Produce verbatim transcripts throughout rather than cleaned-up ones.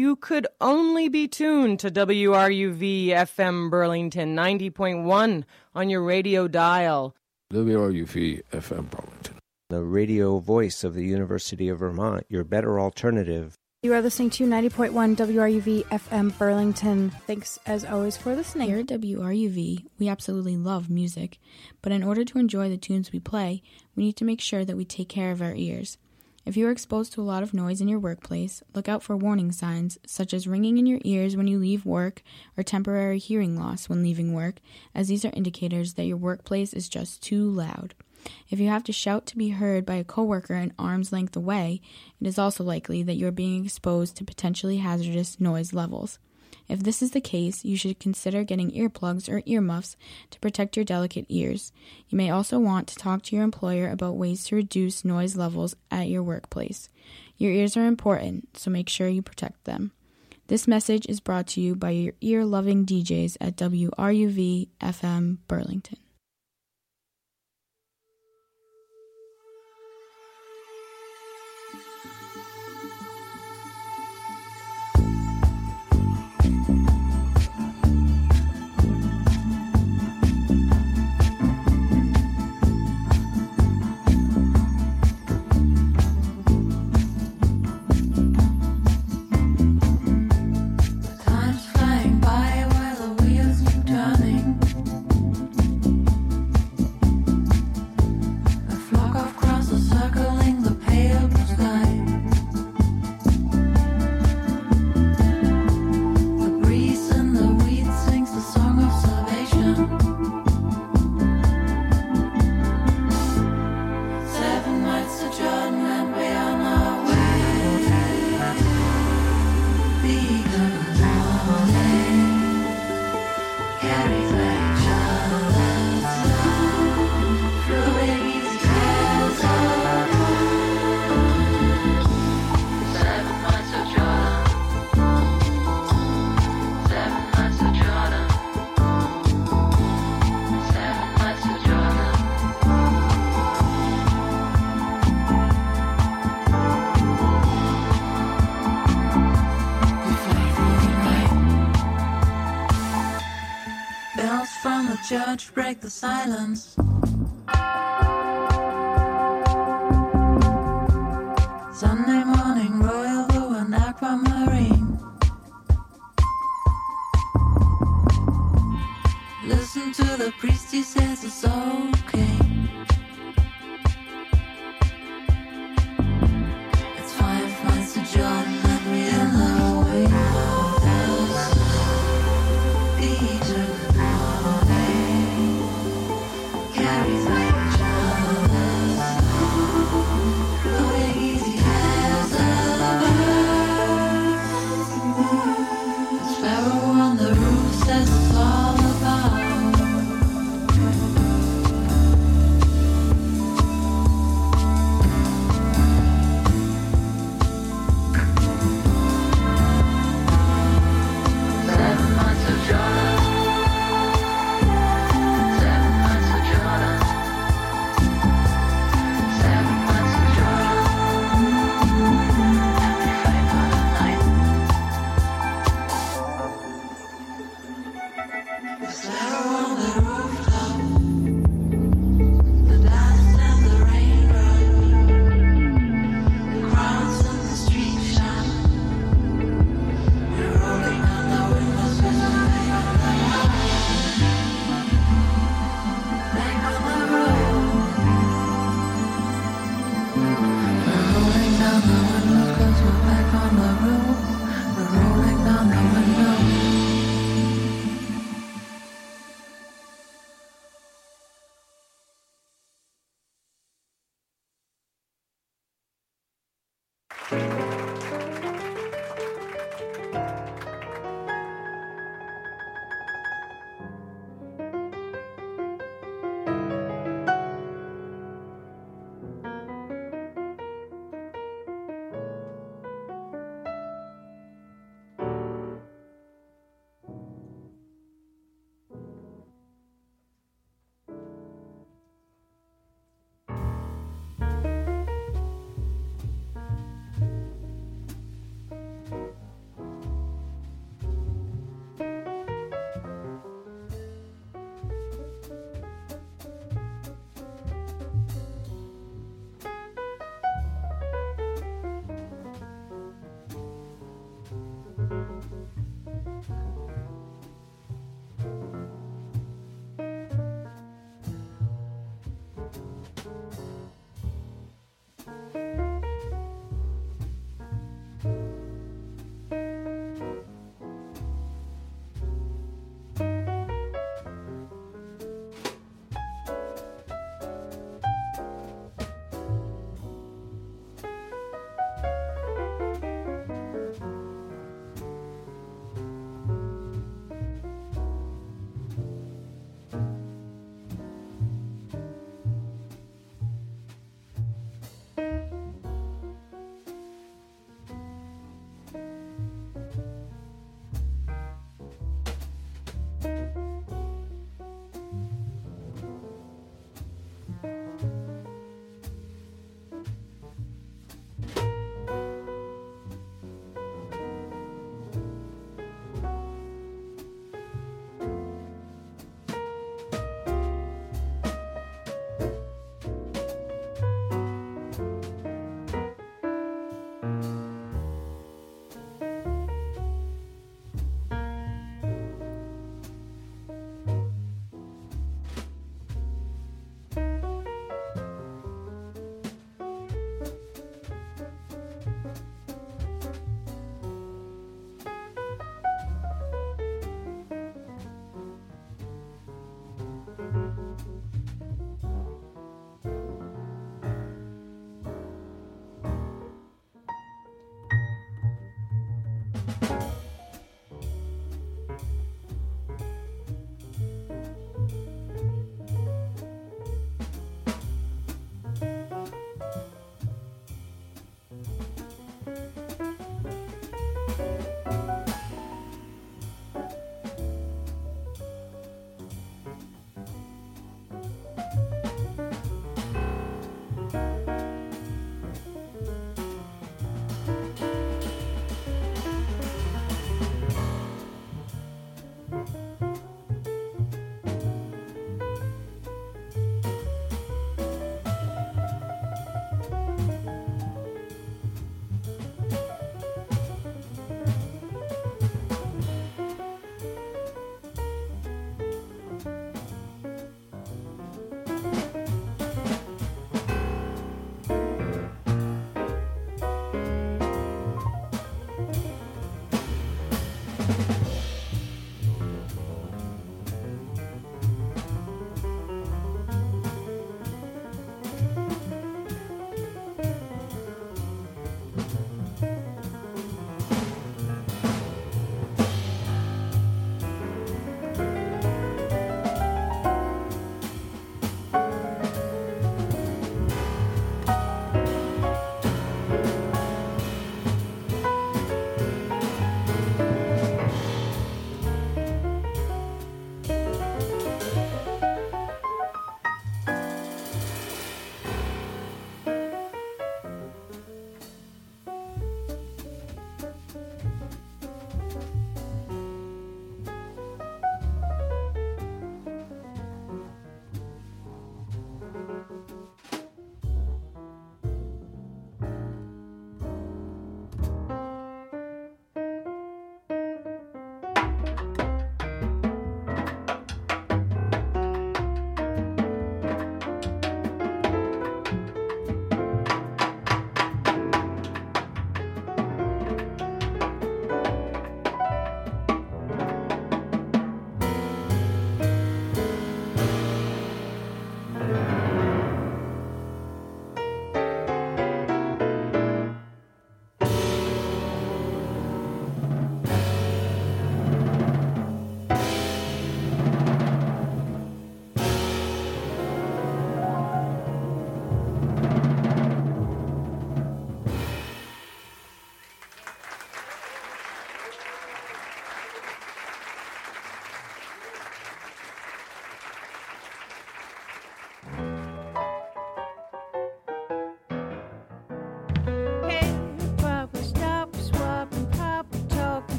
you could only be tuned to W R U V F M Burlington ninety point one on your radio dial. W R U V F M Burlington, the radio voice of the University of Vermont, your better alternative. You are listening to ninety point one W R U V F M Burlington. Thanks, as always, for listening. Here at W R U V, we absolutely love music, but in order to enjoy the tunes we play, we need to make sure that we take care of our ears. If you are exposed to a lot of noise in your workplace, look out for warning signs, such as ringing in your ears when you leave work or temporary hearing loss when leaving work, as these are indicators that your workplace is just too loud. If you have to shout to be heard by a coworker an arm's length away, it is also likely that you are being exposed to potentially hazardous noise levels. If this is the case, you should consider getting earplugs or earmuffs to protect your delicate ears. You may also want to talk to your employer about ways to reduce noise levels at your workplace. Your ears are important, so make sure you protect them. This message is brought to you by your ear-loving D Js at W R U V F M Burlington. Judge, break the silence. Sunday morning, royal blue and aquamarine. Listen to the priest, he says it's okay. It's five nights to Jordan and we in the way. Peter.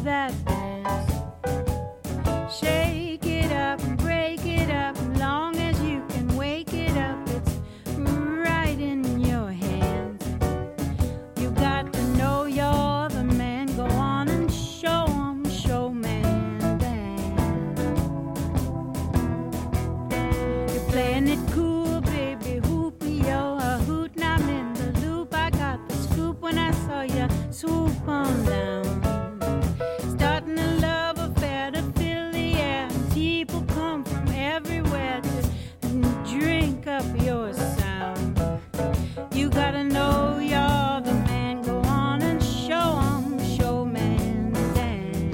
that dance. Shake it up and break it up, as long as you can wake it up, it's right in your hands. You got to know you're the man, go on and show 'em, showman dance. You're playing it cool, baby, hoop yo, a hoot, and I'm in the loop. I got the scoop when I saw you swoop on down. Starting a love affair to fill the air, and people come from everywhere to drink up your sound. You gotta know you're the man, go on and show 'em, showman dance.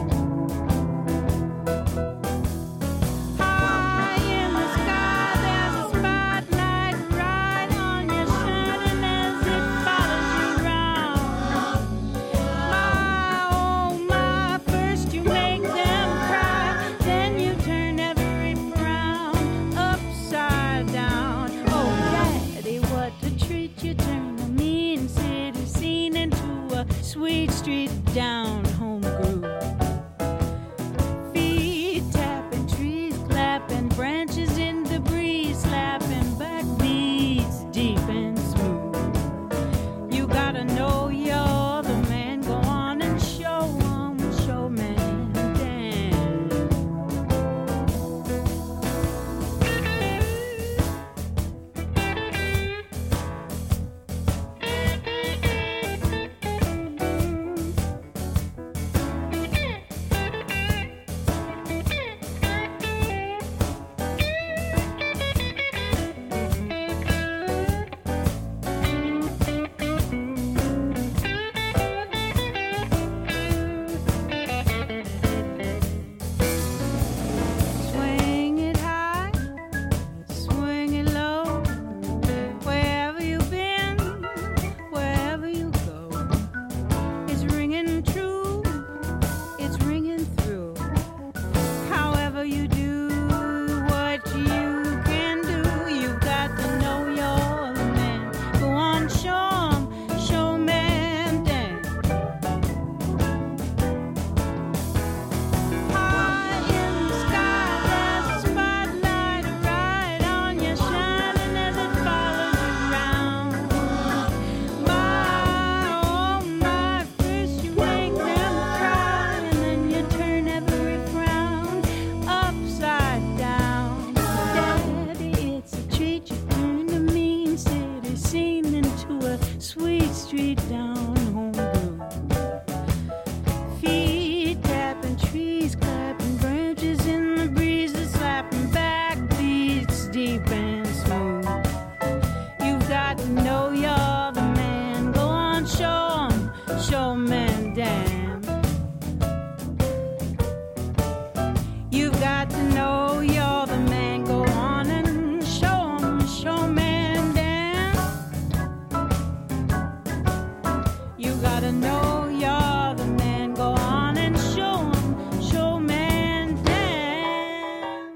High in the sky, there's a spotlight right on you, shining as it follows you round. My, oh my, first you make them cry, then you turn every frown upside down. Oh, daddy, what a treat, you turn a mean city scene into a sweet street down home groove. Feet tapping, trees clapping, branches in the breeze slapping, backbeats deep and smooth. You gotta know you're the man, go on and show 'em, showman dance. Swing it high, swing it low, wherever you've been, wherever you go. It's ringing true, it's ringing through. However you do what you can do, you've got to know you're the man. Go on, show 'em, showman dance. High in the sky, there's a spotlight right on you, shining as it follows you round. My, oh my, first you make them cry, and then you turn every frown upside down. Daddy, it's a treat, you turn a mean city scene into a sweet street down home groove. Feet tapping, trees clapping, branches in the breeze are slapping, backbeats deep and smooth. You've got to know you're the man, go on, show 'em, showman dance. You've got to know you're the man, go on and show 'em, showman dance. You gotta know you're the man, go on and show 'em, showman dance.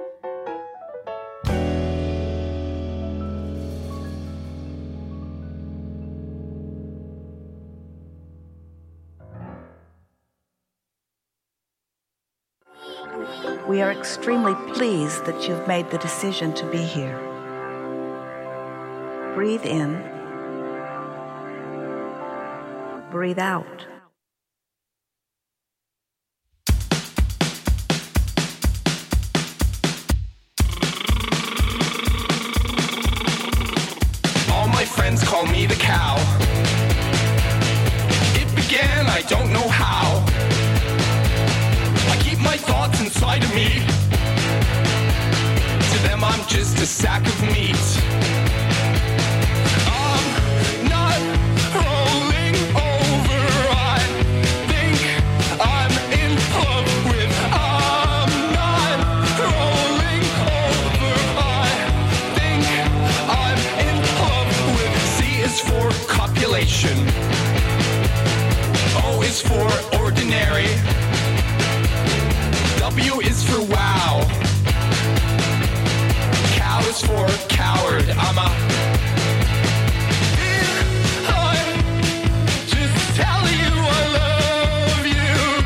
We are extremely pleased that you've made the decision to be here. Breathe in. Breathe out. All my friends call me the cow. It began, I don't know how. I keep my thoughts inside of me. To them I'm just a sack of meat. I'm not rolling over. I think I'm in love with. I'm not rolling over. I think I'm in love with. C is for copulation. O is for ordinary. W is for wow. Cow is for coward. I'm a. I'm just telling you I love you.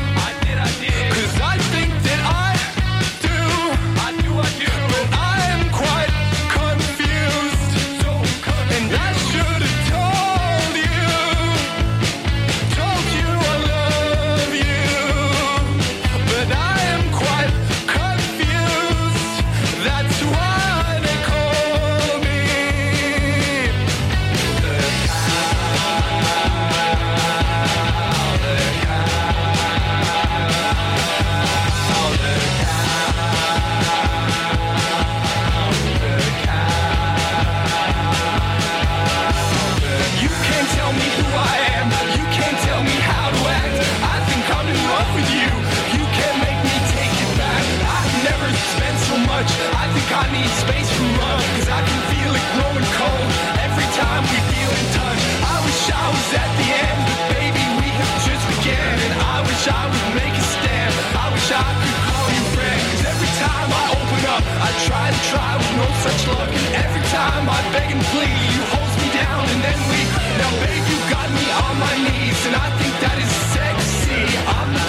wish I would make a stand. I wish I could call you friend. Cause every time I open up, I try to try with no such luck. And every time I beg and plead, you hold me down and then we. Now babe, you got me on my knees, and I think that is sexy. I'm